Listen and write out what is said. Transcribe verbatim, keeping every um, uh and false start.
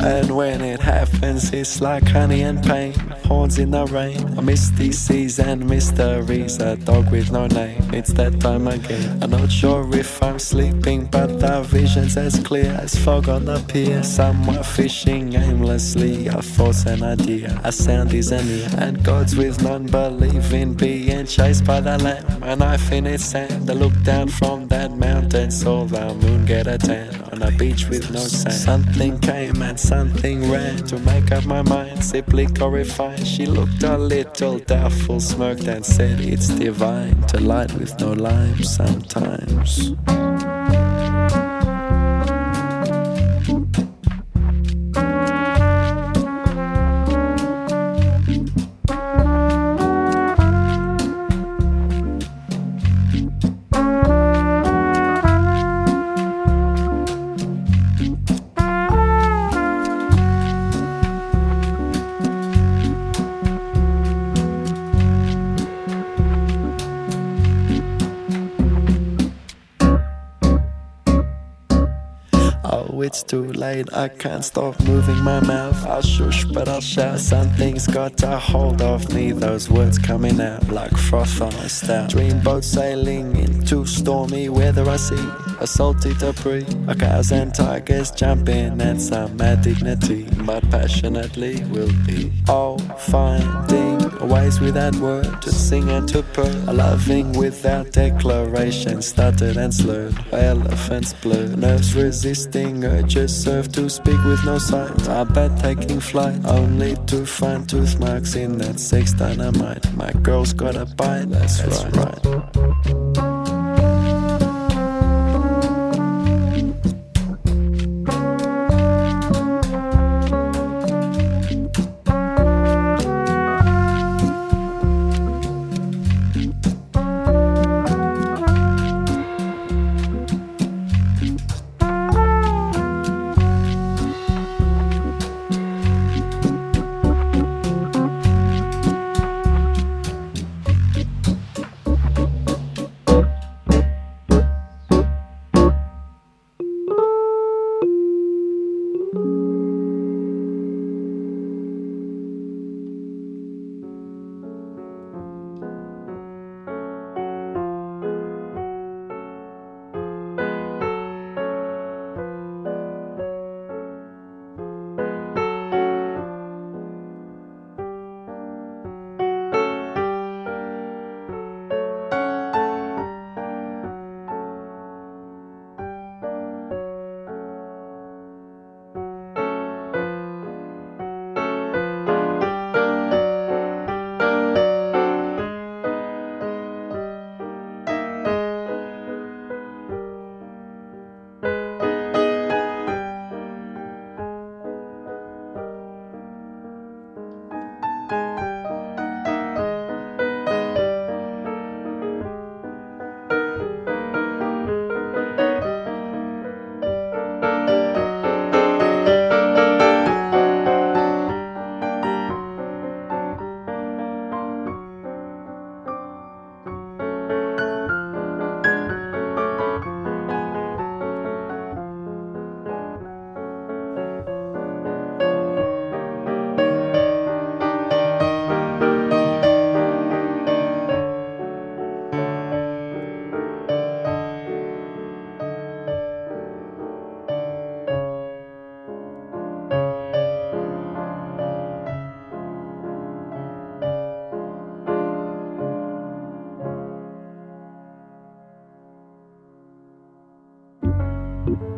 And when it happens, it's like honey and pain, horns in the rain, misty seas and mysteries, a dog with no name. It's that time again. I'm not sure if I'm sleeping, but the vision's as clear as fog on the pier. Somewhere fishing aimlessly, a thoughts and idea, a sound is an ear. And gods with none believe in being chased by the lamb, a knife in its hand. I look down from that mountain, saw the moon get a tan on a beach with no sand. Something came and something ran to make up my mind, simply horrified. She looked a little doubtful, smirked and said it's divine to light with no lime sometimes. Oh, it's too late, I can't stop moving my mouth. I'll shush, but I'll shout. Something's got a hold of me, those words coming out like froth on a stout. Dreamboat sailing into stormy weather, I see a salty debris, a cows and tigers jumping and some mad dignity, but passionately will be all finding ways without word to sing and to purr, a loving without declaration, stuttered and slurred, elephants blur, nerves resisting urges serve to speak with no sight. I bet taking flight only to find tooth marks in that sex dynamite. My girl's got a bite, that's, that's right, right. you